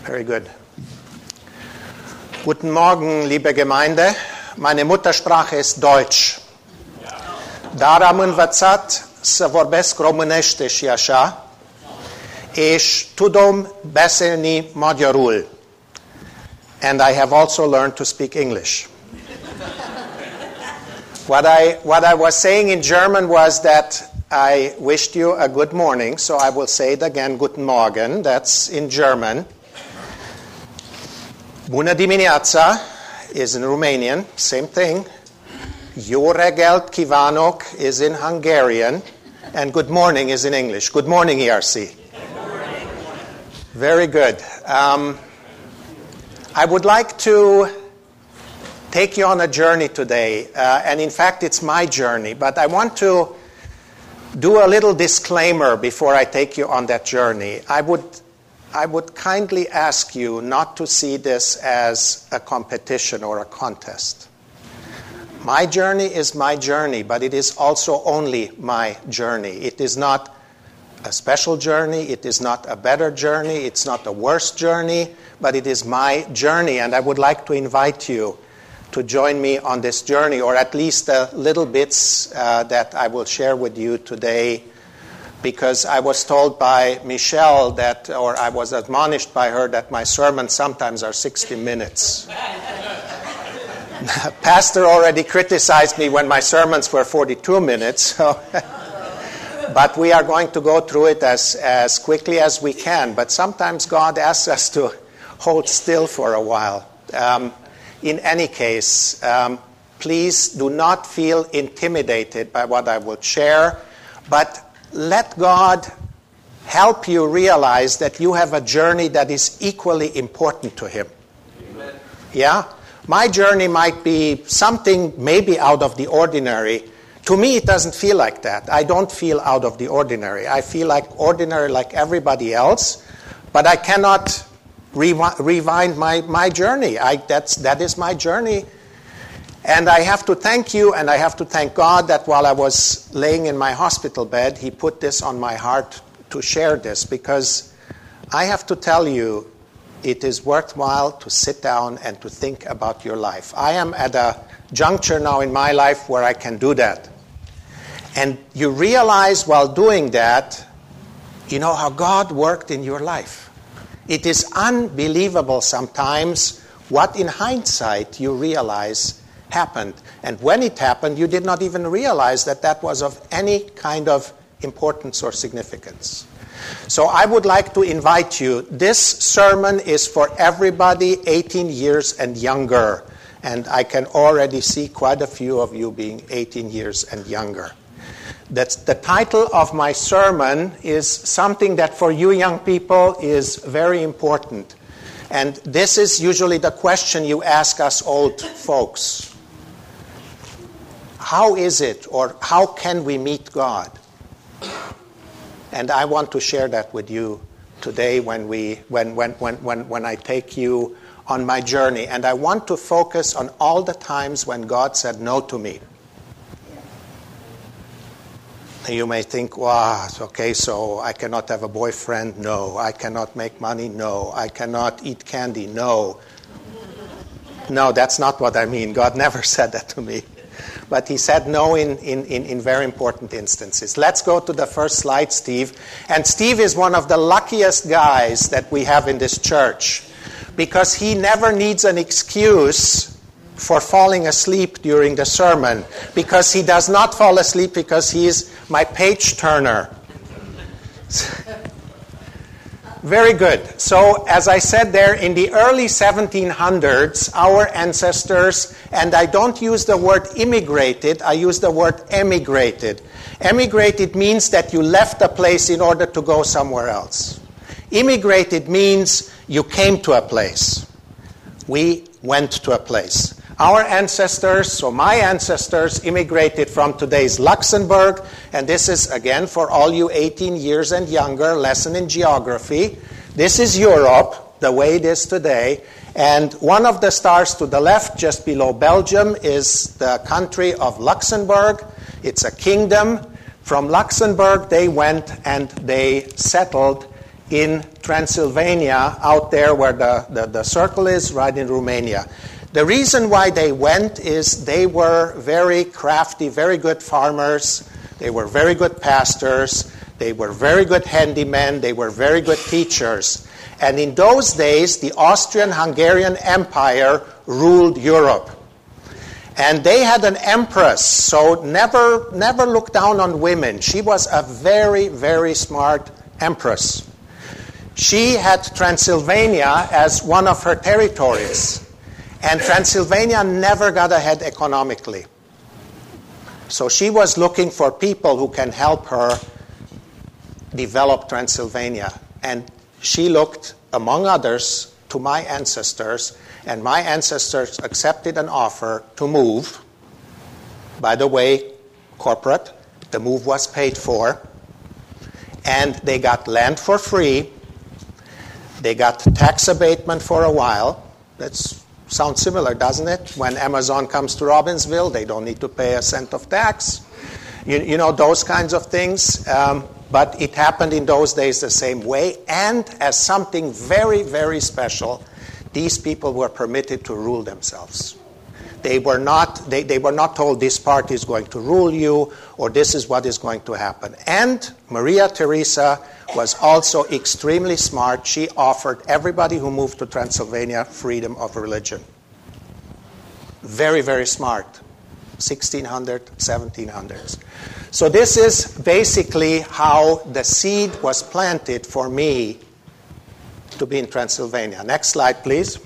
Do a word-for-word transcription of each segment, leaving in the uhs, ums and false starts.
Very good. Guten Morgen, liebe Gemeinde. Meine Muttersprache ist Deutsch. Dar am învățat să vorbesc românește și așa. Și tudom beszélni magyarul. And I have also learned to speak English. What I, what I was saying in German was that I wished you a good morning, so I will say it again, Guten Morgen, that's in German. Bună dimineața is in Romanian, same thing. Jó reggelt kívánok is in Hungarian, and good morning is in English. Good morning, E R C. Good morning. Very good. Um, I would like to take you on a journey today, uh, and in fact it's my journey, but I want to do a little disclaimer before I take you on that journey. I would I would kindly ask you not to see this as a competition or a contest. My journey is my journey, but it is also only my journey. It is not a special journey, it is not a better journey, it's not a worse journey, but it is my journey, and I would like to invite you to join me on this journey, or at least the little bits uh, that I will share with you today, because I was told by Michelle that, or I was admonished by her that my sermons sometimes are sixty minutes. Pastor already criticized me when my sermons were forty-two minutes, so but we are going to go through it as, as quickly as we can. But sometimes God asks us to hold still for a while. Um, in any case, um, please do not feel intimidated by what I will share, but let God help you realize that you have a journey that is equally important to Him. Amen. Yeah? My journey might be something maybe out of the ordinary. To me, it doesn't feel like that. I don't feel out of the ordinary. I feel like ordinary like everybody else, but I cannot rewi- rewind my, my journey. I, that's, that is my journey. And I have to thank you, and I have to thank God that while I was laying in my hospital bed, He put this on my heart to share this, because I have to tell you, it is worthwhile to sit down and to think about your life. I am at a juncture now in my life where I can do that. And you realize while doing that, you know how God worked in your life. It is unbelievable sometimes what in hindsight you realize happened. And when it happened, you did not even realize that that was of any kind of importance or significance. So I would like to invite you. This sermon is for everybody eighteen years and younger. And I can already see quite a few of you being eighteen years and younger. That's the title of my sermon is something that for you young people is very important. And this is usually the question you ask us old folks. How is it, or how can we meet God? And I want to share that with you today when we when when when when, when I take you on my journey. And I want to focus on all the times when God said no to me. You may think, wow, okay, so I cannot have a boyfriend? No. I cannot make money? No. I cannot eat candy? No. No, that's not what I mean. God never said that to me. But He said no in, in, in, in very important instances. Let's go to the first slide, Steve. And Steve is one of the luckiest guys that we have in this church, because he never needs an excuse for falling asleep during the sermon, because he does not fall asleep because he is my page turner. Very good. So, as I said there, in the early seventeen hundreds, our ancestors, and I don't use the word immigrated, I use the word emigrated. Emigrated means that you left a place in order to go somewhere else. Immigrated means you came to a place. We went to a place. Our ancestors, so my ancestors, immigrated from today's Luxembourg, and this is, again, for all you eighteen years and younger, lesson in geography. This is Europe, the way it is today, and one of the stars to the left, just below Belgium, is the country of Luxembourg. It's a kingdom. From Luxembourg, they went and they settled in Transylvania, out there where the, the, the circle is, right in Romania. The reason why they went is they were very crafty, very good farmers. They were very good pastors. They were very good handymen. They were very good teachers. And in those days, the Austrian-Hungarian Empire ruled Europe. And they had an empress, so never, never look down on women. She was a very, very smart empress. She had Transylvania as one of her territories. And Transylvania never got ahead economically. So she was looking for people who can help her develop Transylvania. And she looked, among others, to my ancestors, and my ancestors accepted an offer to move. By the way, corporate, the move was paid for. And they got land for free. They got tax abatement for a while. That sounds similar, doesn't it? When Amazon comes to Robbinsville, they don't need to pay a cent of tax. You, you know, those kinds of things. Um, but it happened in those days the same way. And as something very, very special, these people were permitted to rule themselves. They were not, they, they were not told this party is going to rule you or this is what is going to happen. And Maria Theresa was also extremely smart. She offered everybody who moved to Transylvania freedom of religion. Very, very smart. sixteen hundred, seventeen hundreds. So this is basically how the seed was planted for me to be in Transylvania. Next slide, please.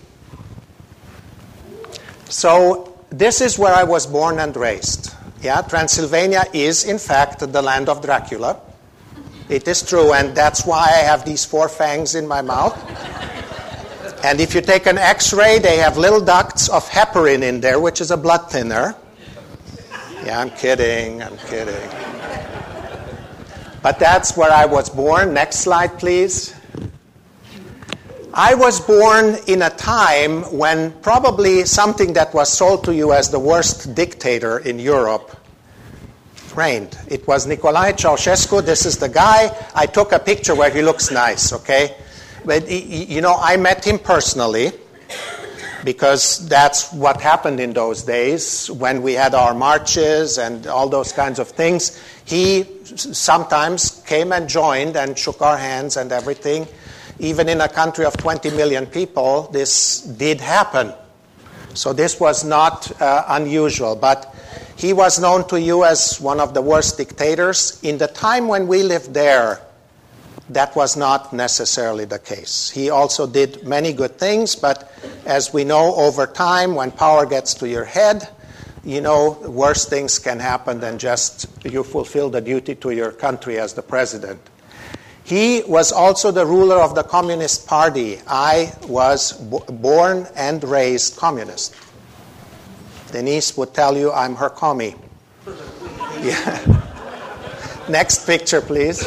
So this is where I was born and raised. Yeah, Transylvania is, in fact, the land of Dracula. It is true, and that's why I have these four fangs in my mouth. And if you take an X-ray, they have little ducts of heparin in there, which is a blood thinner. Yeah, I'm kidding, I'm kidding. But that's where I was born. Next slide, please. I was born in a time when probably something that was sold to you as the worst dictator in Europe reigned. It was Nicolae Ceausescu. This is the guy. I took a picture where he looks nice, okay? But, you know, I met him personally because that's what happened in those days when we had our marches and all those kinds of things. He sometimes came and joined and shook our hands and everything. Even in a country of twenty million people, this did happen. So this was not uh, unusual. But he was known to you as one of the worst dictators. In the time when we lived there, that was not necessarily the case. He also did many good things, but as we know, over time, when power gets to your head, you know, worse things can happen than just you fulfill the duty to your country as the president. He was also the ruler of the Communist Party. I was b- born and raised communist. Denise would tell you I'm her commie. Yeah. Next picture, please.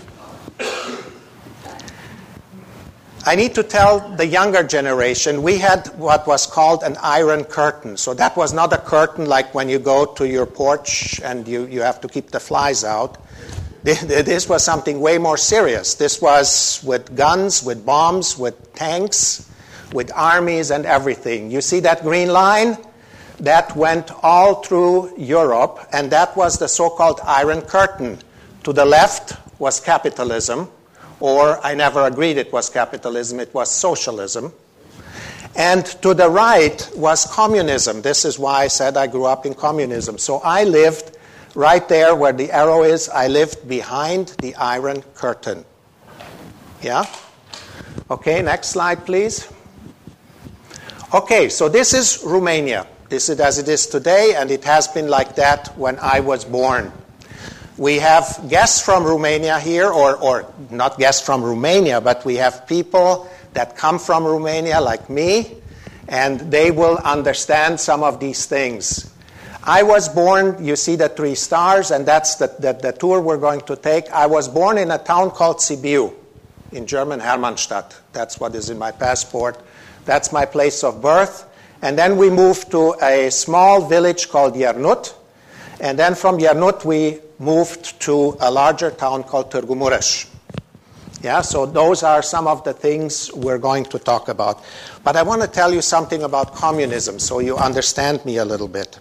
I need to tell the younger generation, we had what was called an iron curtain. So that was not a curtain like when you go to your porch and you, you have to keep the flies out. This was something way more serious. This was with guns, with bombs, with tanks, with armies and everything. You see that green line? That went all through Europe, and that was the so-called Iron Curtain. To the left was capitalism, or I never agreed it was capitalism, it was socialism. And to the right was communism. This is why I said I grew up in communism. So I lived right there where the arrow is. I lived behind the Iron Curtain. Yeah? Okay, next slide, please. Okay, so this is Romania. This is as it is today, and it has been like that when I was born. We have guests from Romania here, or, or not guests from Romania, but we have people that come from Romania like me, and they will understand some of these things. I was born, you see the three stars, and that's the, the, the tour we're going to take. I was born in a town called Sibiu, in German Hermannstadt. That's what is in my passport. That's my place of birth. And then we moved to a small village called Iernut. And then from Iernut we moved to a larger town called Târgu Mureș. Yeah, so those are some of the things we're going to talk about. But I want to tell you something about communism so you understand me a little bit.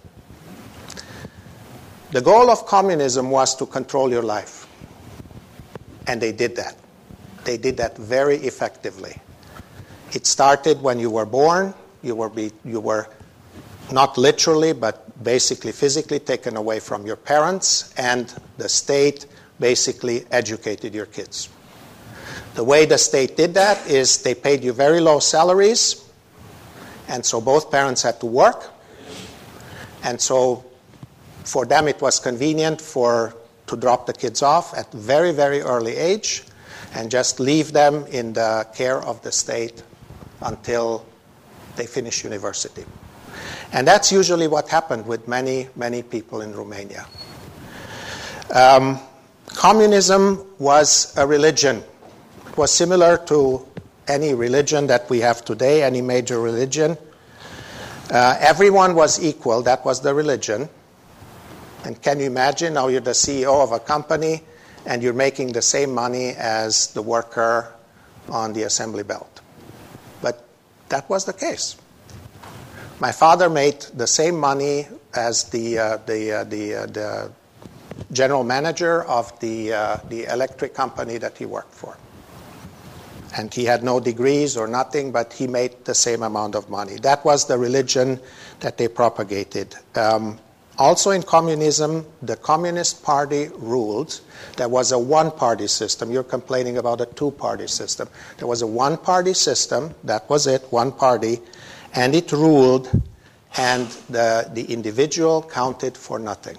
The goal of communism was to control your life. And they did that. They did that very effectively. It started when you were born. You were, be, you were not literally, but basically physically taken away from your parents, and the state basically educated your kids. The way the state did that is they paid you very low salaries, and so both parents had to work. And so for them it was convenient for to drop the kids off at very, very early age and just leave them in the care of the state until they finish university. And that's usually what happened with many, many people in Romania. Um, communism was a religion. It was similar to any religion that we have today, any major religion. Uh, everyone was equal. That was the religion. And can you imagine, now you're the C E O of a company and you're making the same money as the worker on the assembly belt. But that was the case. My father made the same money as the uh, the uh, the, uh, the general manager of the uh, the electric company that he worked for. And he had no degrees or nothing, but he made the same amount of money. That was the religion that they propagated. Um, also in communism, the Communist Party ruled. There was a one-party system. You're complaining about a two-party system. There was a one-party system. That was it, one party. And it ruled, and the, the individual counted for nothing.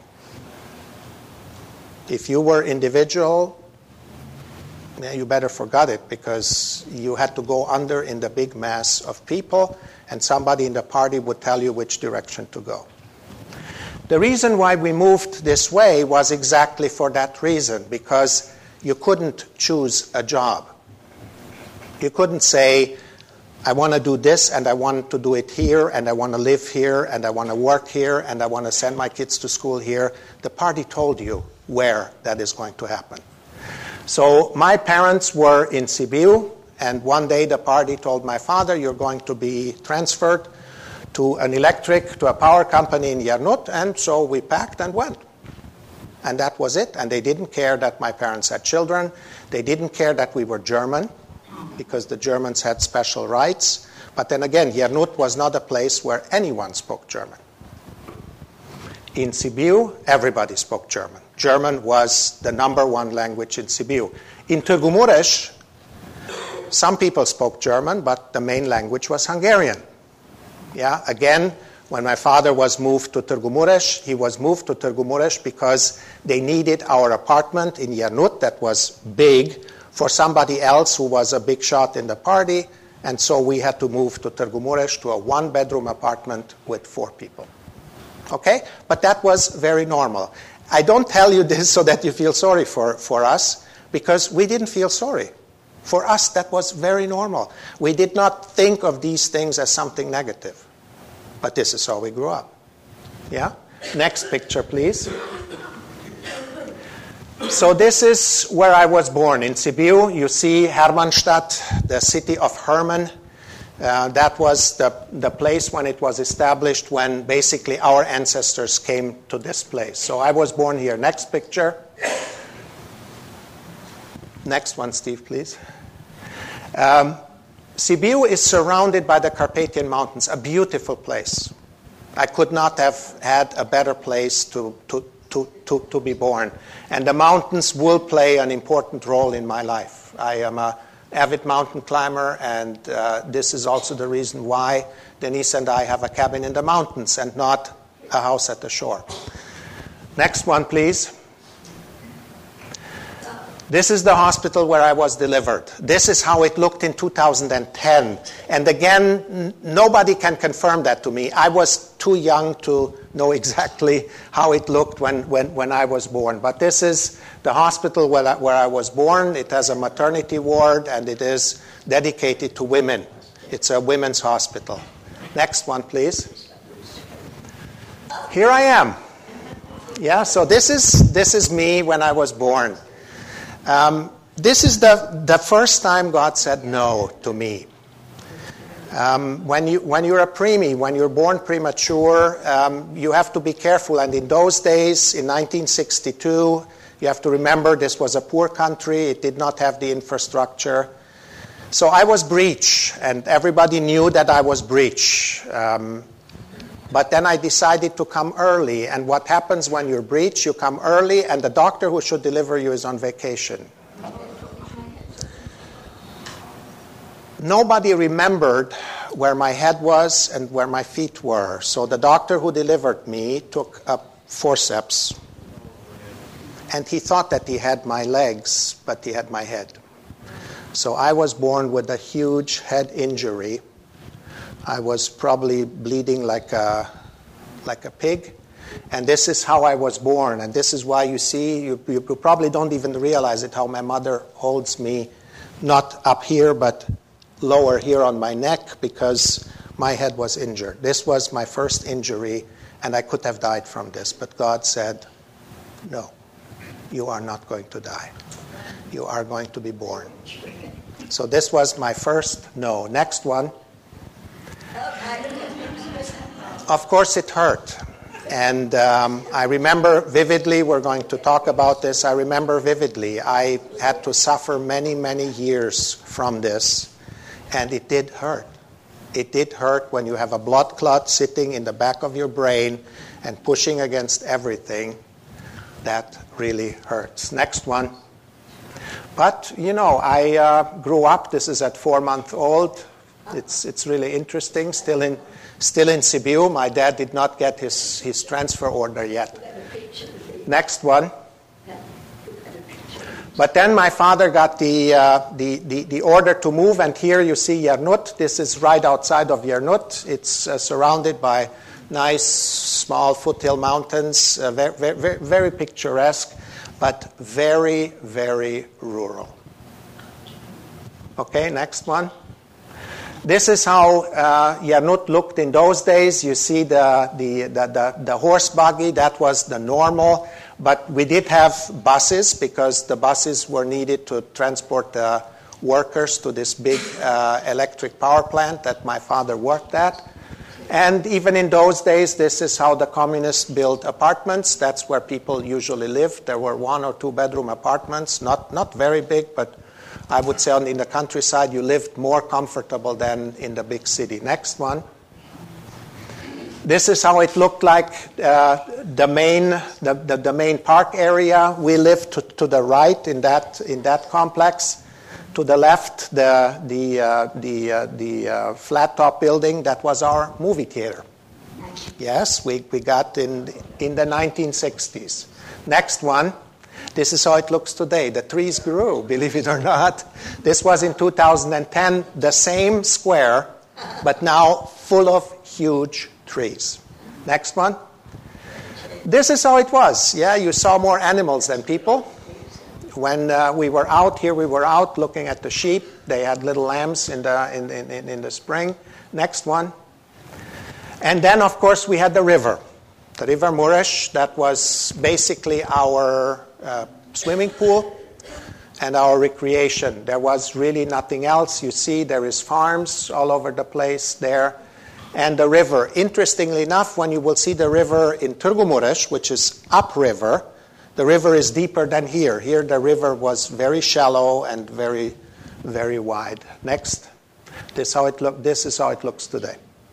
If you were individual, you better forget it, because you had to go under in the big mass of people, and somebody in the party would tell you which direction to go. The reason why we moved this way was exactly for that reason, because you couldn't choose a job. You couldn't say, I want to do this, and I want to do it here, and I want to live here, and I want to work here, and I want to send my kids to school here. The party told you where that is going to happen. So my parents were in Sibiu, and one day the party told my father, you're going to be transferred to an electric, to a power company in Iernut, and so we packed and went. And that was it, and they didn't care that my parents had children. They didn't care that we were German, because the Germans had special rights. But then again, Iernut was not a place where anyone spoke German. In Sibiu, everybody spoke German. German was the number one language in Sibiu. In Târgu Mureș, some people spoke German, but the main language was Hungarian. Yeah, again, when my father was moved to Târgu Mureș, he was moved to Târgu Mureș because they needed our apartment in Iernut that was big for somebody else who was a big shot in the party, and so we had to move to Târgu Mureș to a one-bedroom apartment with four people. Okay? But that was very normal. I don't tell you this so that you feel sorry for, for us, because we didn't feel sorry. For us, that was very normal. We did not think of these things as something negative. But this is how we grew up. Yeah? Next picture, please. So this is where I was born, in Sibiu. You see Hermannstadt, the city of Herman. Uh, that was the, the place when it was established, when basically our ancestors came to this place. So I was born here. Next picture. Next one, Steve, please. Um, Sibiu is surrounded by the Carpathian Mountains, a beautiful place. I could not have had a better place to, to, to, to, to be born. And the mountains will play an important role in my life. I am an avid mountain climber, and uh, this is also the reason why Denise and I have a cabin in the mountains and not a house at the shore. Next one, please. This is the hospital where I was delivered. This is how it looked in two thousand ten. And again, n- nobody can confirm that to me. I was too young to know exactly how it looked when, when, when I was born. But this is the hospital where I, where I was born. It has a maternity ward, and it is dedicated to women. It's a women's hospital. Next one, please. Here I am. Yeah, so this is this is me when I was born. Um, this is the, the first time God said no to me. Um, when, you, when you're a preemie, when you're born premature, um, you have to be careful. And in those days, in nineteen sixty-two, you have to remember this was a poor country. It did not have the infrastructure. So I was breech, and everybody knew that I was breech. Um, but then I decided to come early. And what happens when you're breech? You come early, and the doctor who should deliver you is on vacation. Nobody remembered where my head was and where my feet were. So the doctor who delivered me took a forceps, and he thought that he had my legs, but he had my head. So I was born with a huge head injury. I was probably bleeding like a, like a pig. And this is how I was born. And this is why you see, you, you probably don't even realize it, how my mother holds me, not up here, but lower here on my neck, because my head was injured. This was my first injury, and I could have died from this. But God said, no, you are not going to die. You are going to be born. So this was my first no. Next one. Of course it hurt. And um, I remember vividly, we're going to talk about this, I remember vividly, I had to suffer many, many years from this. And it did hurt. It did hurt when you have a blood clot sitting in the back of your brain and pushing against everything. That really hurts. Next one. But, you know, I uh, grew up. This is at four months old. It's it's really interesting. Still in still in Sibiu. My dad did not get his, his transfer order yet. Next one. But then my father got the, uh, the, the, the order to move, and here you see Yarnut. This is right outside of Yarnut. It's uh, surrounded by nice, small foothill mountains, uh, very, very, very picturesque, but very, very rural. Okay, next one. This is how uh, Yarnut looked in those days. You see the, the, the, the, the horse buggy, that was the normal. But we did have buses, because the buses were needed to transport the workers to this big uh, electric power plant that my father worked at. And even in those days, this is how the communists built apartments. That's where people usually lived. There were one or two bedroom apartments, not, not very big, but I would say in the countryside you lived more comfortable than in the big city. Next one. This is how it looked like, uh, the main the, the, the main park area. We lived to, to the right in that in that complex. To the left, the the uh, the uh, the uh, flat top building, that was our movie theater. Yes, we, we got in in the nineteen sixties. Next one. This is how it looks today. The trees grew, believe it or not. This was in two thousand ten, the same square, but now full of huge trees. Next one. This is how it was. Yeah, you saw more animals than people. When uh, we were out here, we were out looking at the sheep. They had little lambs in the in, in, in the spring. Next one. And then, of course, we had the river. The River Mureș, that was basically our uh, swimming pool and our recreation. There was really nothing else. You see, there is farms all over the place there. And the river. Interestingly enough, when you will see the river in Târgu Mureș, which is upriver, the river is deeper than here. Here the river was very shallow and very, very wide. Next. This, how it look, this is how it looks today.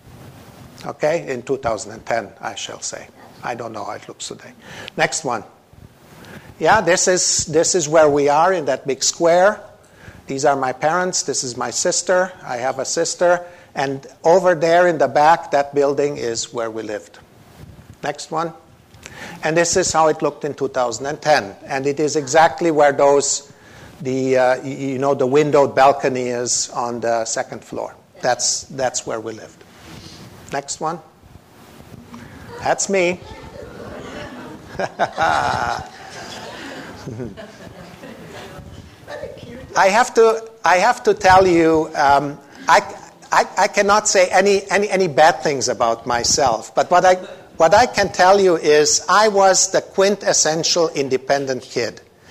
Okay, in two thousand ten, I shall say. I don't know how it looks today. Next one. Yeah, this is this is where we are in that big square. These are my parents. This is my sister. I have a sister. And over there in the back, that building is where we lived. Next one. And this is how it looked in two thousand ten. And it is exactly where those, the uh, you know, the windowed balcony is on the second floor. That's that's where we lived. Next one. That's me. I have to I have to tell you, um, I, I I cannot say any, any any bad things about myself. But what I what I can tell you is I was the quintessential independent kid.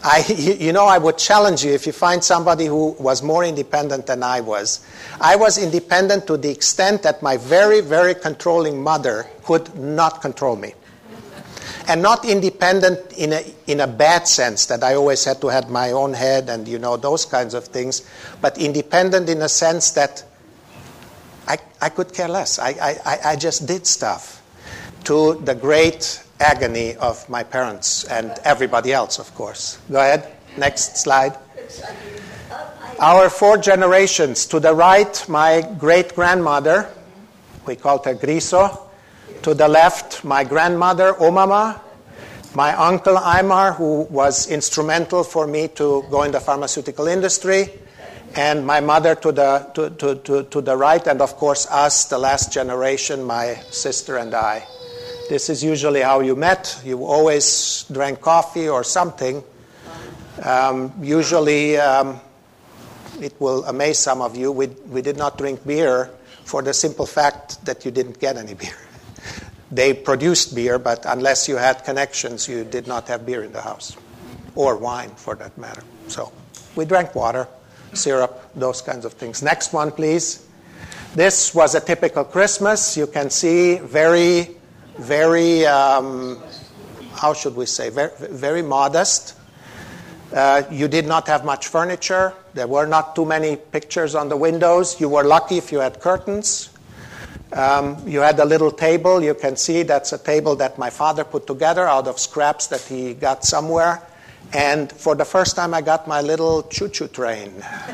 I, you know, I would challenge you if you find somebody who was more independent than I was. I was independent to the extent that my very, very controlling mother could not control me. And not independent in a, in a bad sense, that I always had to have my own head and, you know, those kinds of things, but independent in a sense that I, I could care less. I, I, I just did stuff to the great agony of my parents and everybody else, of course. Go ahead. Next slide. Our four generations. To the right, my great-grandmother. We called her Griso. To the left, my grandmother, Omama. My uncle, Aymar, who was instrumental for me to go in the pharmaceutical industry. And my mother to the to, to, to, to the right. And, of course, us, the last generation, my sister and I. This is usually how you met. You always drank coffee or something. Um, usually, um, it will amaze some of you, we, we did not drink beer for the simple fact that you didn't get any beer. They produced beer, but unless you had connections, you did not have beer in the house. Or wine, for that matter. So we drank water, syrup, those kinds of things. Next one, please. This was a typical Christmas. You can see very... Very, um, how should we say, very, very modest. Uh, you did not have much furniture. There were not too many pictures on the windows. You were lucky if you had curtains. Um, you had a little table. You can see that's a table that my father put together out of scraps that he got somewhere. And for the first time, I got my little choo-choo train.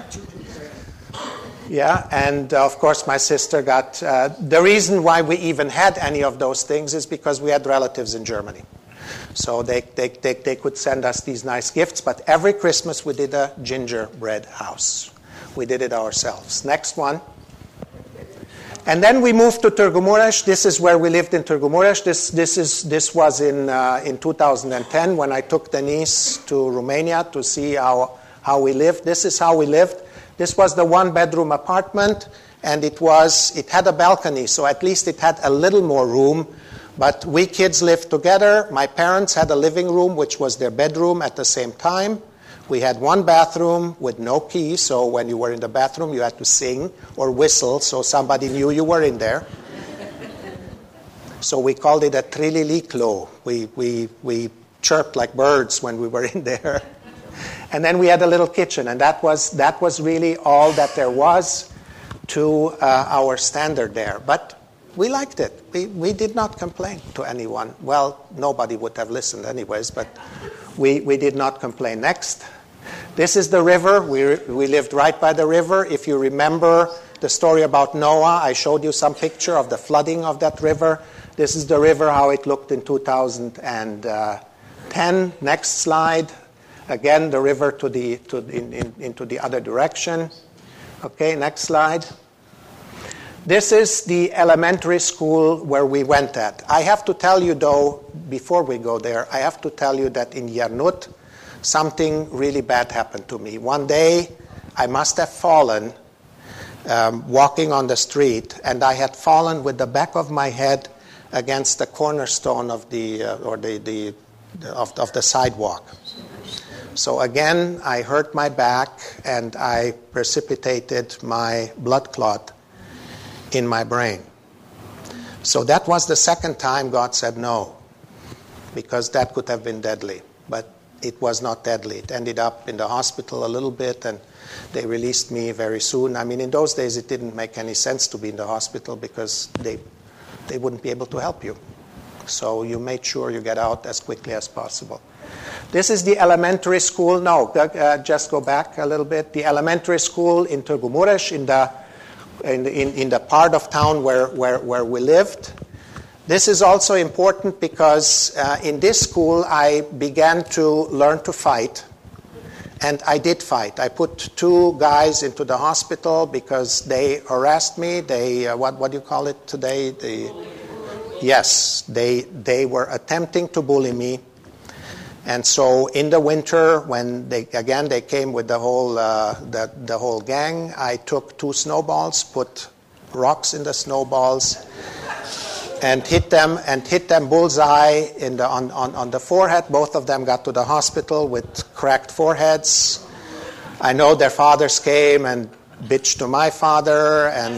Yeah, and uh, of course my sister got... Uh, the reason why we even had any of those things is because we had relatives in Germany. So they, they, they, they could send us these nice gifts. But every Christmas we did a gingerbread house. We did it ourselves. Next one. And then we moved to Târgu Mureș. This is where we lived in Târgu Mureș. This, this, is, this was in, uh, in two thousand ten when I took Denise to Romania to see how, how we lived. This is how we lived. This was the one-bedroom apartment, and it was it had a balcony, so at least it had a little more room. But we kids lived together. My parents had a living room, which was their bedroom at the same time. We had one bathroom with no key, so when you were in the bathroom, you had to sing or whistle so somebody knew you were in there. So we called it a trililiclo. We, we, we chirped like birds when we were in there. And then we had a little kitchen, and that was that was really all that there was to uh, our standard there. But we liked it. We we did not complain to anyone. Well, nobody would have listened anyways, but we, we did not complain. Next. This is the river. We we lived right by the river. If you remember the story about Noah, I showed you some picture of the flooding of that river. This is the river, how it looked in two thousand ten. Next slide. Again, the river to the to in, in, into the other direction. Okay, next slide. This is the elementary school where we went at. I have to tell you, though, before we go there, I have to tell you that in Iernut, something really bad happened to me. One day, I must have fallen um, walking on the street, and I had fallen with the back of my head against the cornerstone of the uh, or the, the, the of, of the sidewalk. So again, I hurt my back, and I precipitated my blood clot in my brain. So that was the second time God said no, because that could have been deadly. But it was not deadly. It ended up in the hospital a little bit, and they released me very soon. I mean, in those days, it didn't make any sense to be in the hospital because they they wouldn't be able to help you. So you made sure you get out as quickly as possible. This is the elementary school. No, uh, just go back a little bit. The elementary school in Târgu Mureș, in the in, in, in the part of town where, where, where we lived. This is also important because uh, in this school I began to learn to fight. And I did fight. I put two guys into the hospital because they harassed me. They, uh, what, what do you call it today? They, yes, they, they were attempting to bully me. And so in the winter, when they again they came with the whole uh, the the whole gang, I took two snowballs, put rocks in the snowballs, and hit them and hit them bullseye in the, on, on, on the forehead. Both of them got to the hospital with cracked foreheads. I know their fathers came and bitched to my father, and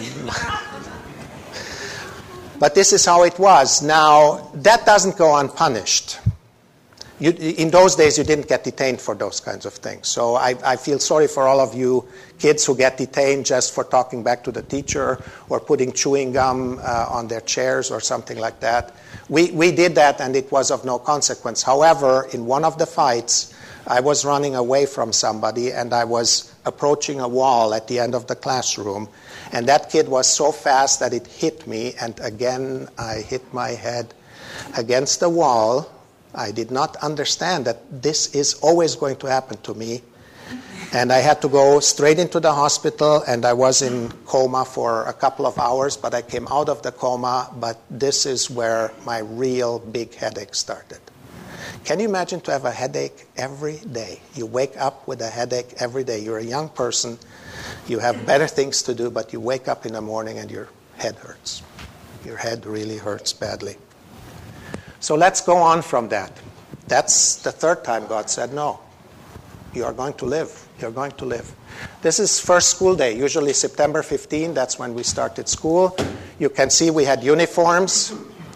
but this is how it was. Now, that doesn't go unpunished. You, in those days, you didn't get detained for those kinds of things. So I, I feel sorry for all of you kids who get detained just for talking back to the teacher or putting chewing gum uh, on their chairs or something like that. We, we did that, and it was of no consequence. However, in one of the fights, I was running away from somebody, and I was approaching a wall at the end of the classroom, and that kid was so fast that it hit me, and again I hit my head against the wall. I did not understand that this is always going to happen to me, and I had to go straight into the hospital, and I was in coma for a couple of hours, but I came out of the coma. But this is where my real big headache started. Can you imagine to have a headache every day? You wake up with a headache every day. You're a young person. You have better things to do, but you wake up in the morning and your head hurts. Your head really hurts badly. So let's go on from that. That's the third time God said, no, you are going to live. You're going to live. This is first school day, usually September fifteenth. That's when we started school. You can see we had uniforms.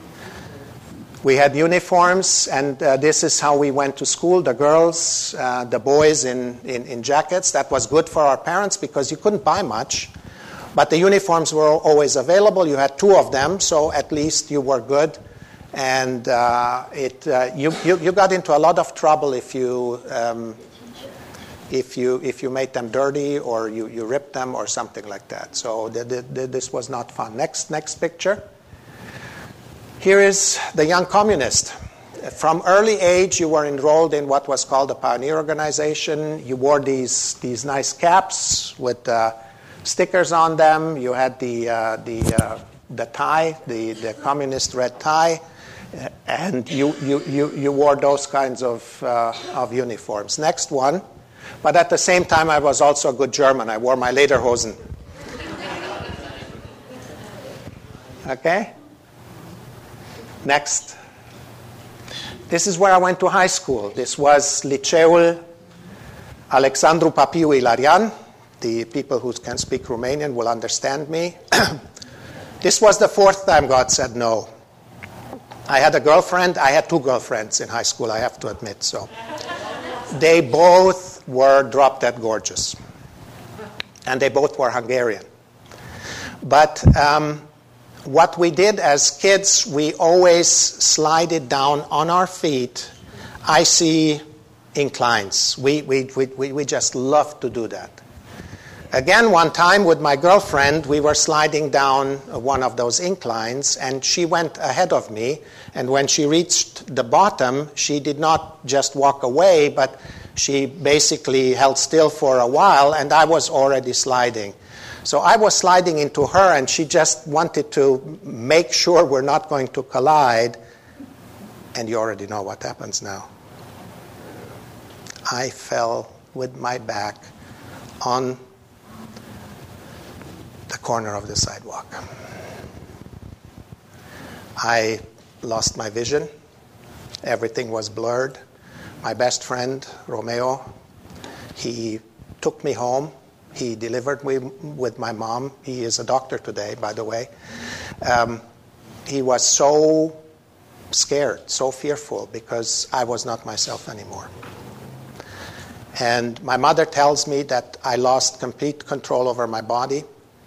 We had uniforms, and uh, this is how we went to school. The girls, uh, the boys in, in, in jackets. That was good for our parents because you couldn't buy much. But the uniforms were always available. You had two of them, so at least you were good. And uh, it uh, you, you you got into a lot of trouble if you um, if you if you made them dirty or you, you ripped them or something like that. So the, the, the, this was not fun. Next next picture. Here is the young communist. From early age, you were enrolled in what was called the Pioneer Organization. You wore these these nice caps with uh, stickers on them. You had the uh, the uh, the tie, the, the communist red tie. And you, you, you, you wore those kinds of, uh, of uniforms. Next one. But at the same time, I was also a good German. I wore my lederhosen. Okay? Next. This is where I went to high school. This was Liceul Alexandru Papiu Ilarian. The people who can speak Romanian will understand me. This was the fourth time God said no. I had a girlfriend. I had two girlfriends in high school, I have to admit. So they both were drop dead gorgeous. And they both were Hungarian. But um, what we did as kids, we always slided down on our feet icy inclines. We, we, we, we just loved to do that. Again, one time with my girlfriend, we were sliding down one of those inclines, and she went ahead of me. And when she reached the bottom, she did not just walk away, but she basically held still for a while, and I was already sliding. So I was sliding into her, and she just wanted to make sure we're not going to collide. And you already know what happens now. I fell with my back on the corner of the sidewalk. I lost my vision. Everything was blurred. My best friend, Romeo, he took me home. He delivered me with my mom. He is a doctor today, by the way. Um, he was so scared, so fearful, because I was not myself anymore. And my mother tells me that I lost complete control over my body.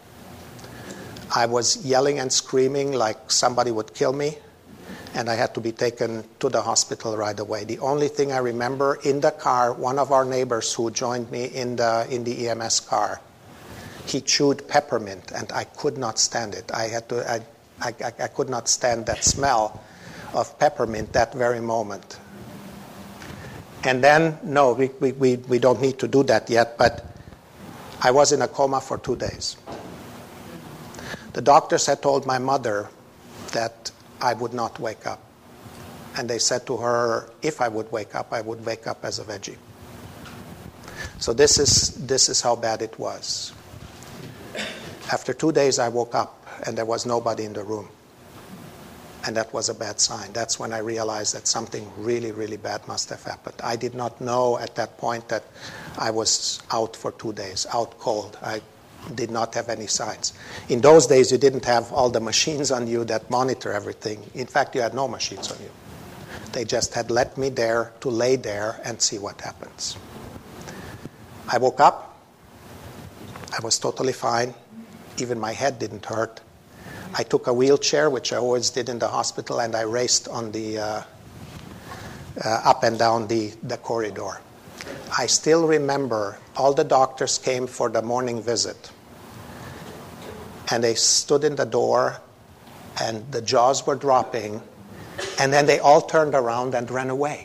I was yelling and screaming like somebody would kill me, and I had to be taken to the hospital right away. The only thing I remember, in the car, one of our neighbors who joined me in the in the E M S car, he chewed peppermint, and I could not stand it. I had to, I, I, I could not stand that smell of peppermint that very moment. And then, no, we, we, we, we don't need to do that yet, but I was in a coma for two days. The doctors had told my mother that I would not wake up. And they said to her, if I would wake up, I would wake up as a veggie. So this is this is how bad it was. After two days, I woke up, and there was nobody in the room. And that was a bad sign. That's when I realized that something really, really bad must have happened. I did not know at that point that I was out for two days, out cold. I did not have any signs. In those days, you didn't have all the machines on you that monitor everything. In fact, you had no machines on you. They just had let me there to lay there and see what happens. I woke up. I was totally fine. Even my head didn't hurt. I took a wheelchair, which I always did in the hospital, and I raced on the uh, uh, up and down the, the corridor. I still remember all the doctors came for the morning visit. And they stood in the door, and the jaws were dropping, and then they all turned around and ran away.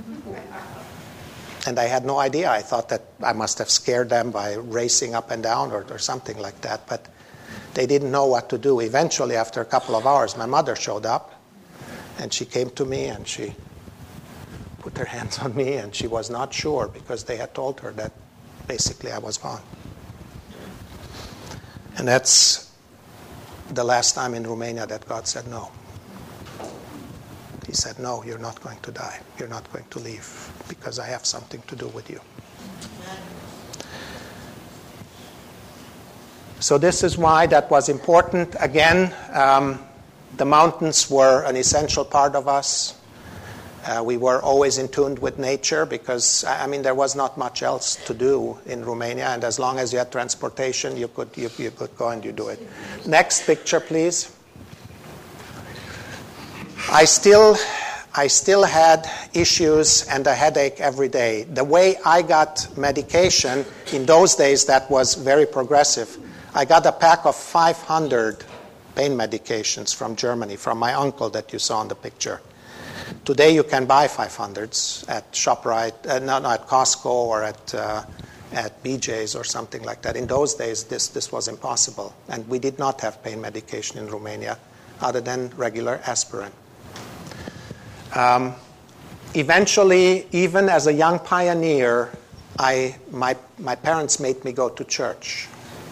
And I had no idea. I thought that I must have scared them by racing up and down or, or something like that. But they didn't know what to do. Eventually, after a couple of hours, my mother showed up, and she came to me, and she put her hands on me, and she was not sure because they had told her that basically I was gone. And that's the last time in Romania that God said no. He said, no, you're not going to die. You're not going to leave because I have something to do with you. So this is why that was important. Again, um, the mountains were an essential part of us. Uh, we were always in tune with nature because, I mean, there was not much else to do in Romania. And as long as you had transportation, you could, you, you could go and you do it. Next picture, please. I still, I still had issues and a headache every day. The way I got medication, in those days that was very progressive. I got a pack of five hundred pain medications from Germany, from my uncle that you saw in the picture. Today you can buy five hundreds at ShopRite, uh, no, no, at Costco or at uh, at B J's or something like that. In those days, this, this was impossible. And we did not have pain medication in Romania other than regular aspirin. Um, eventually, even as a young pioneer, I, my, my parents made me go to church.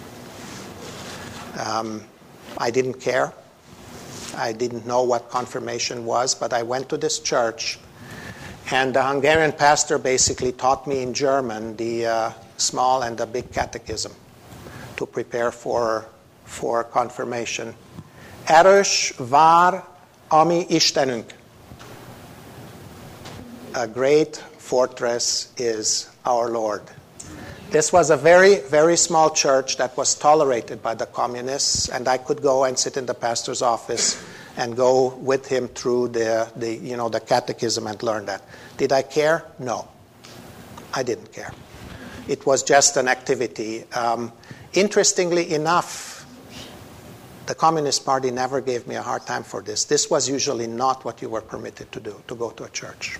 Um, I didn't care. I didn't know what confirmation was, but I went to this church, and the Hungarian pastor basically taught me in German the uh, small and the big catechism to prepare for, for confirmation. Erős vár a mi Istenünk. A great fortress is our Lord. This was a very, very small church that was tolerated by the communists, and I could go and sit in the pastor's office and go with him through the, the, you know, the catechism and learn that. Did I care? No. I didn't care. It was just an activity. Um, interestingly enough, the Communist Party never gave me a hard time for this. This was usually not what you were permitted to do, to go to a church.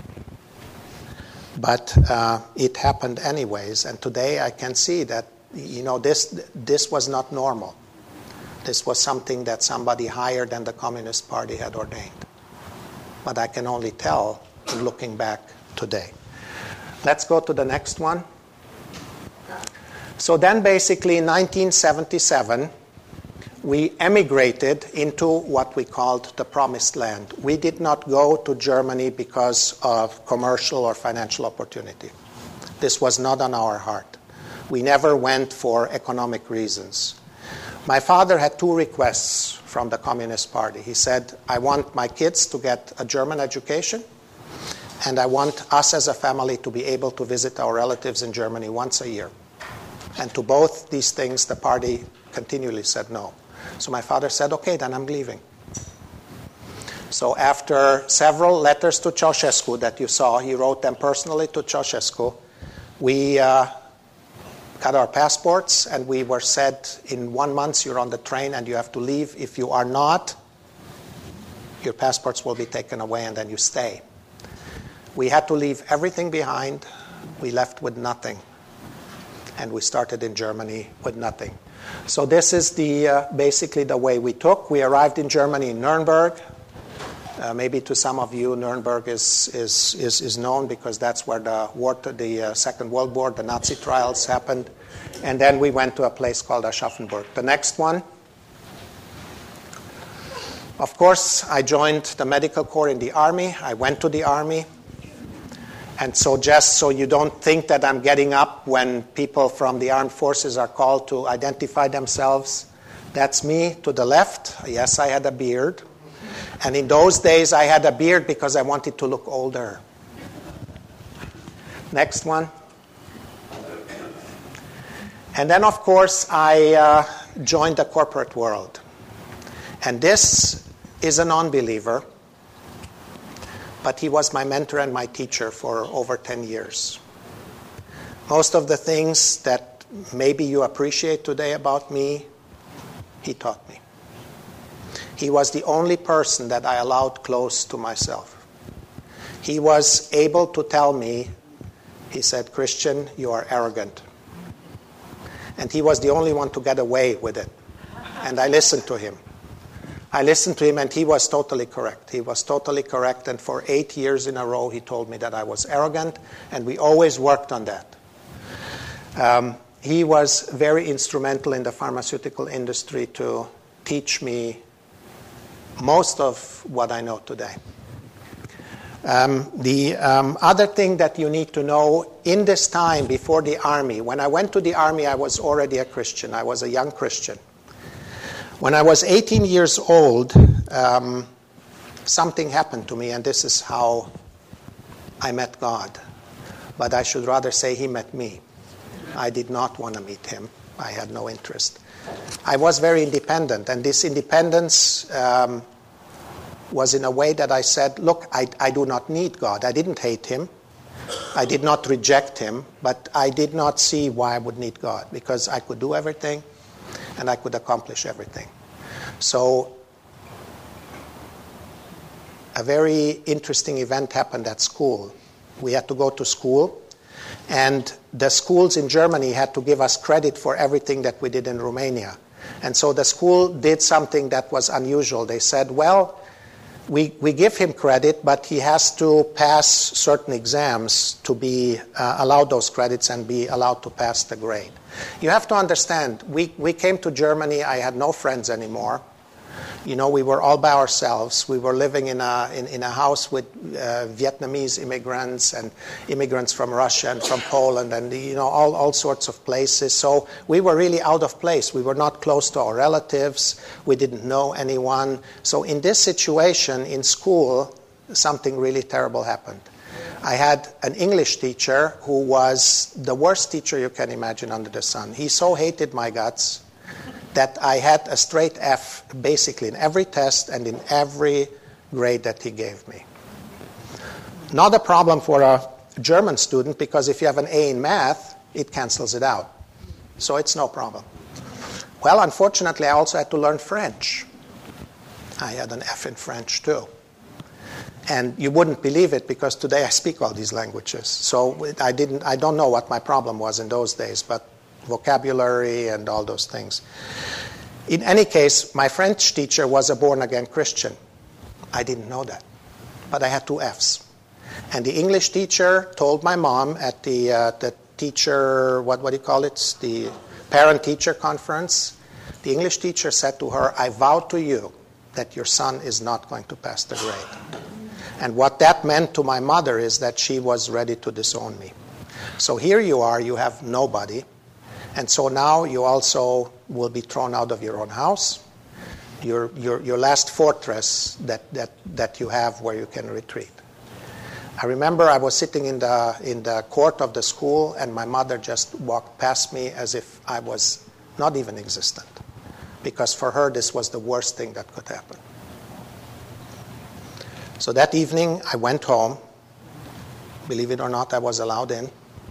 But uh, it happened anyways, and today I can see that, you know, this this was not normal. This was something that somebody higher than the Communist Party had ordained. But I can only tell looking back today. Let's go to the next one. So then basically in nineteen seventy-seven, we emigrated into what we called the Promised Land. We did not go to Germany because of commercial or financial opportunity. This was not on our heart. We never went for economic reasons. My father had two requests from the Communist Party. He said, I want my kids to get a German education, and I want us as a family to be able to visit our relatives in Germany once a year. And to both these things, the party continually said no. So my father said, okay, then I'm leaving. So after several letters to Ceausescu that you saw, he wrote them personally to Ceausescu, we uh, got our passports, and we were said, in one month you're on the train and you have to leave. If you are not, your passports will be taken away and then you stay. We had to leave everything behind. We left with nothing. And we started in Germany with nothing. So this is the uh, basically the way we took. We arrived in Germany in Nuremberg. Uh, maybe to some of you, Nuremberg is is is, is known because that's where the war, the uh, Second World War, the Nazi trials happened. And then we went to a place called Aschaffenburg. The next one. Of course, I joined the medical corps in the Army. I went to the Army. And so just so you don't think that I'm getting up when people from the armed forces are called to identify themselves, that's me to the left. Yes, I had a beard. And in those days, I had a beard because I wanted to look older. Next one. And then, of course, I uh, joined the corporate world. And this is a non-believer, but he was my mentor and my teacher for over ten years. Most of the things that maybe you appreciate today about me, he taught me. He was the only person that I allowed close to myself. He was able to tell me, he said, "Christian, you are arrogant." And he was the only one to get away with it. And I listened to him. I listened to him, and he was totally correct. He was totally correct, and for eight years in a row, he told me that I was arrogant, and we always worked on that. Um, he was very instrumental in the pharmaceutical industry to teach me most of what I know today. Um, the um, other thing that you need to know, in this time before the Army, when I went to the Army, I was already a Christian. I was a young Christian. When I was eighteen years old, um, something happened to me, and this is how I met God. But I should rather say he met me. I did not want to meet him. I had no interest. I was very independent, and this independence um, was in a way that I said, look, I, I do not need God. I didn't hate him. I did not reject him, but I did not see why I would need God, because I could do everything. And I could accomplish everything. So a very interesting event happened at school. We had to go to school, and the schools in Germany had to give us credit for everything that we did in Romania. And so the school did something that was unusual. They said, well, we, we give him credit, but he has to pass certain exams to be uh, allowed those credits and be allowed to pass the grade. You have to understand, we, we came to Germany, I had no friends anymore. You know, we were all by ourselves. We were living in a, in, in a house with uh, Vietnamese immigrants and immigrants from Russia and from Poland and, you know, all, all sorts of places. So we were really out of place. We were not close to our relatives. We didn't know anyone. So in this situation, in school, something really terrible happened. I had an English teacher who was the worst teacher you can imagine under the sun. He so hated my guts that I had a straight F basically in every test and in every grade that he gave me. Not a problem for a German student, because if you have an A in math, it cancels it out. So it's no problem. Well, unfortunately, I also had to learn French. I had an F in French too. And you wouldn't believe it, because today I speak all these languages. So I didn't. I don't know what my problem was in those days, but vocabulary and all those things. In any case, my French teacher was a born-again Christian. I didn't know that, but I had two Fs. And the English teacher told my mom at the uh, the teacher, what what do you call it, the parent-teacher conference. The English teacher said to her, "I vow to you that your son is not going to pass the grade." And what that meant to my mother is that she was ready to disown me. So here you are, you have nobody. And so now you also will be thrown out of your own house, your your, your last fortress that, that, that you have where you can retreat. I remember I was sitting in the, in the court of the school, and my mother just walked past me as if I was not even existent. Because for her, this was the worst thing that could happen. So that evening, I went home. Believe it or not, I was allowed in.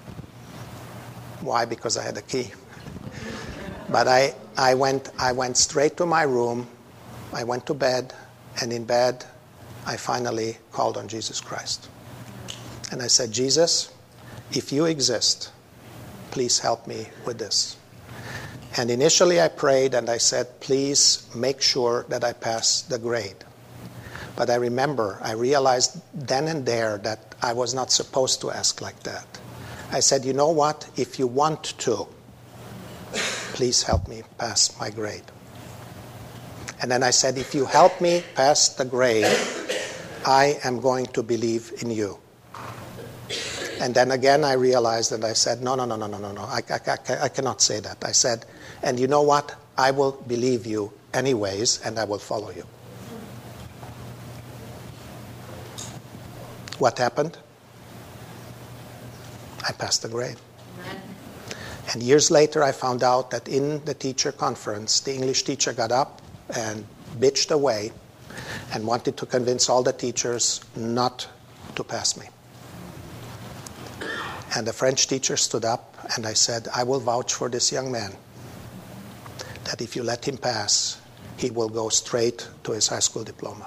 Why? Because I had a key. But I, I went, I went straight to my room. I went to bed, and in bed, I finally called on Jesus Christ. And I said, Jesus, if you exist, please help me with this. And initially I prayed and I said, please make sure that I pass the grade. But I remember, I realized then and there that I was not supposed to ask like that. I said, you know what? If you want to, please help me pass my grade. And then I said, if you help me pass the grade, I am going to believe in you. And then again I realized that I said, no, no, no, no, no, no, no, I, I, I, I cannot say that. I said, and you know what? I will believe you anyways, and I will follow you. What happened? I passed the grade. And years later I found out that in the teacher conference, the English teacher got up and bitched away and wanted to convince all the teachers not to pass me. And the French teacher stood up and I said, I will vouch for this young man that if you let him pass, he will go straight to his high school diploma.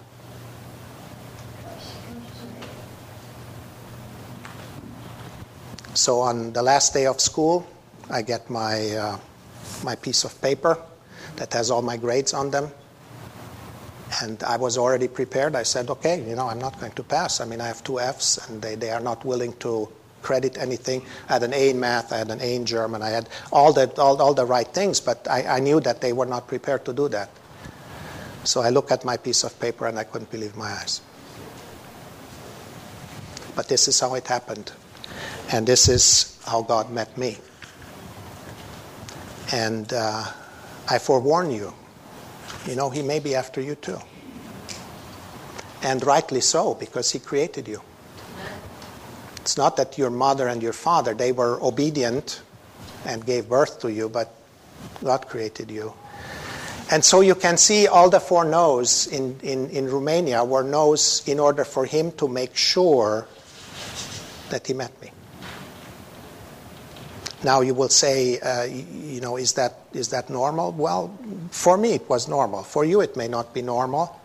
So on the last day of school, I get my uh, my piece of paper that has all my grades on them. And I was already prepared. I said, okay, you know, I'm not going to pass. I mean, I have two Fs, and they, they are not willing to credit anything. I had an A in math, I had an A in German, I had all the, all, all the right things, but I, I knew that they were not prepared to do that. So I looked at my piece of paper, and I couldn't believe my eyes. But this is how it happened. And this is how God met me. And uh, I forewarn you, you know, he may be after you too. And rightly so, because he created you. It's not that your mother and your father, they were obedient and gave birth to you, but God created you. And so you can see all the four no's in, in, in Romania were no's in order for him to make sure that he met me. Now you will say, uh, you know, is that is that normal? Well, for me it was normal. For you it may not be normal.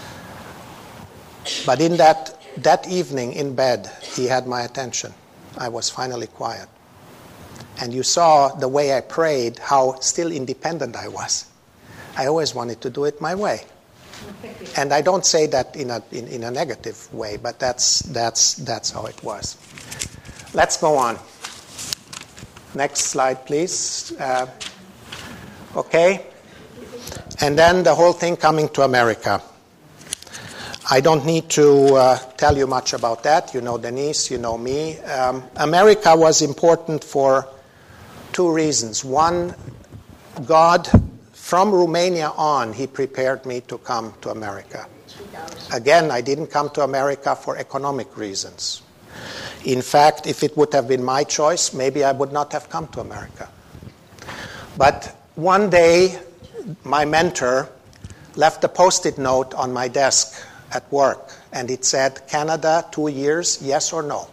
But in that that evening in bed, he had my attention. I was finally quiet. And you saw the way I prayed, how still independent I was. I always wanted to do it my way. And I don't say that in a in, in a negative way, but that's that's that's how it was. Let's go on. Next slide, please. Uh, okay. And then the whole thing coming to America. I don't need to uh, tell you much about that. You know Denise, you know me. Um, America was important for two reasons. One, God, from Romania on, he prepared me to come to America. Again, I didn't come to America for economic reasons. In fact, if it would have been my choice, maybe I would not have come to America. But one day, my mentor left a Post-it note on my desk at work, and it said, Canada, two years, yes or no?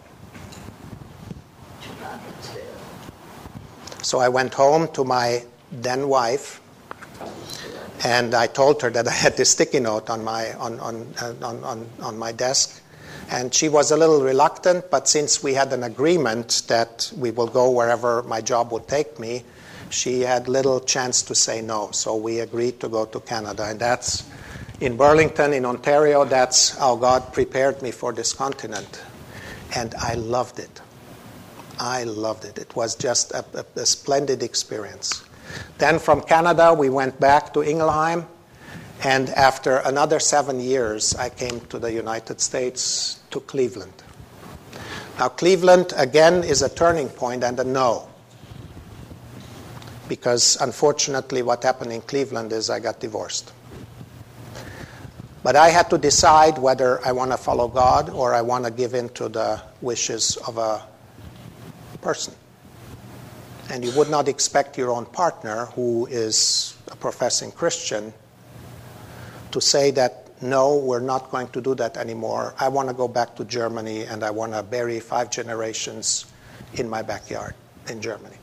So I went home to my then wife, and I told her that I had this sticky note on my on on on on, on my desk. And she was a little reluctant, but since we had an agreement that we will go wherever my job would take me, she had little chance to say no. So we agreed to go to Canada. And that's in Burlington, in Ontario. That's how God prepared me for this continent. And I loved it. I loved it. It was just a, a, a splendid experience. Then from Canada, we went back to Ingelheim. And after another seven years, I came to the United States, to Cleveland. Now, Cleveland, again, is a turning point and a no. Because, unfortunately, what happened in Cleveland is I got divorced. But I had to decide whether I want to follow God or I want to give in to the wishes of a person. And you would not expect your own partner, who is a professing Christian, to say that, no, we're not going to do that anymore. I want to go back to Germany and I want to bury five generations in my backyard in Germany.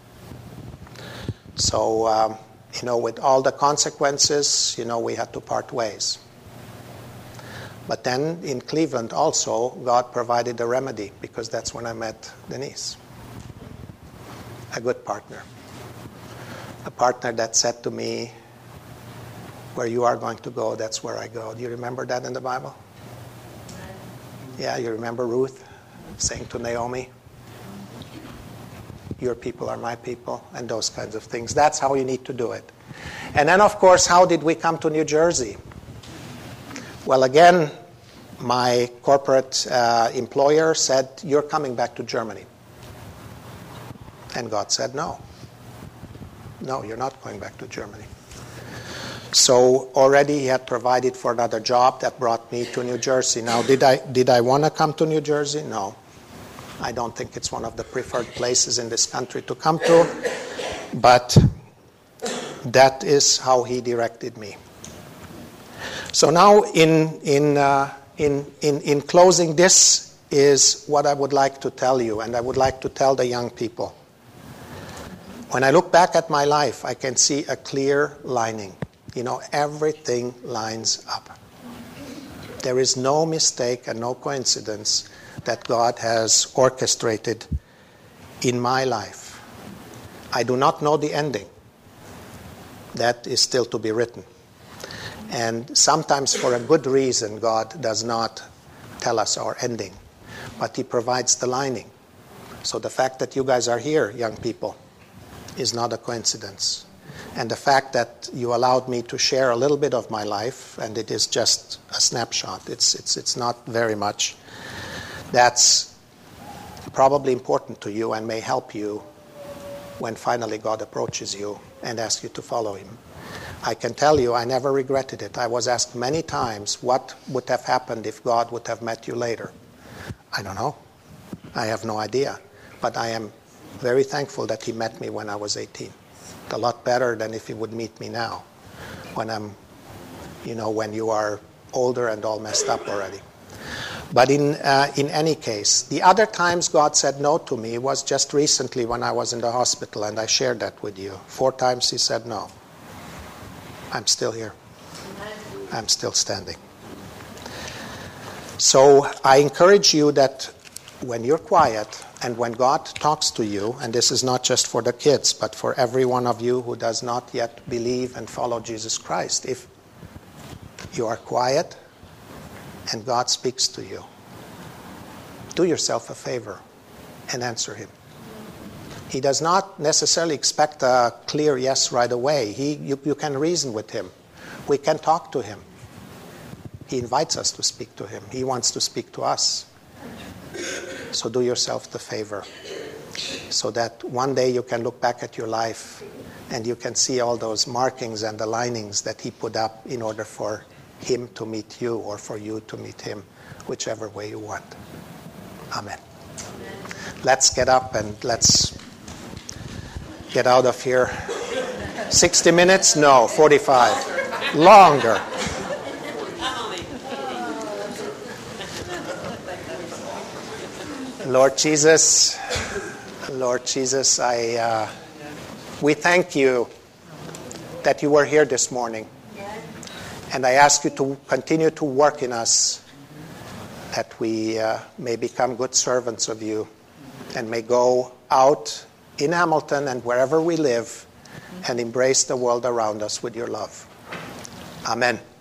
So, um, you know, with all the consequences, you know, we had to part ways. But then in Cleveland also, God provided a remedy, because that's when I met Denise. A good partner. A partner that said to me, where you are going to go, that's where I go. Do you remember that in the Bible? Yeah, you remember Ruth saying to Naomi, your people are my people, and those kinds of things. That's how you need to do it. And then, of course, how did we come to New Jersey? Well, again, my corporate uh, employer said, you're coming back to Germany. And God said, no. No, you're not going back to Germany. So already he had provided for another job that brought me to New Jersey. Now, did I did I want to come to New Jersey? No. I don't think it's one of the preferred places in this country to come to. But that is how he directed me. So now in in uh, in, in in closing, this is what I would like to tell you, and I would like to tell the young people. When I look back at my life, I can see a clear lining. You know, everything lines up. There is no mistake and no coincidence that God has orchestrated in my life. I do not know the ending. That is still to be written. And sometimes for a good reason, God does not tell us our ending. But he provides the lining. So the fact that you guys are here, young people, is not a coincidence. And the fact that you allowed me to share a little bit of my life, and it is just a snapshot, it's it's it's not very much, that's probably important to you and may help you when finally God approaches you and asks you to follow him. I can tell you I never regretted it. I was asked many times what would have happened if God would have met you later. I don't know. I have no idea. But I am very thankful that he met me when I was eighteen. A lot better than if he would meet me now, when I'm, you know, when you are older and all messed up already. But in uh, in any case, the other times God said no to me was just recently when I was in the hospital, and I shared that with you. Four times he said no. I'm still here. I'm still standing. So I encourage you that when you're quiet and when God talks to you, and this is not just for the kids, but for every one of you who does not yet believe and follow Jesus Christ, if you are quiet and God speaks to you, do yourself a favor and answer him. He does not necessarily expect a clear yes right away. He, you, you can reason with him. We can talk to him. He invites us to speak to him. He wants to speak to us. So do yourself the favor, so that one day you can look back at your life and you can see all those markings and the linings that he put up in order for him to meet you or for you to meet him, whichever way you want. Amen. Amen. Let's get up and let's get out of here. sixty minutes? No, forty-five. Longer. Lord Jesus, Lord Jesus, I uh, we thank you that you were here this morning. And I ask you to continue to work in us, that we uh, may become good servants of you and may go out in Hamilton and wherever we live and embrace the world around us with your love. Amen.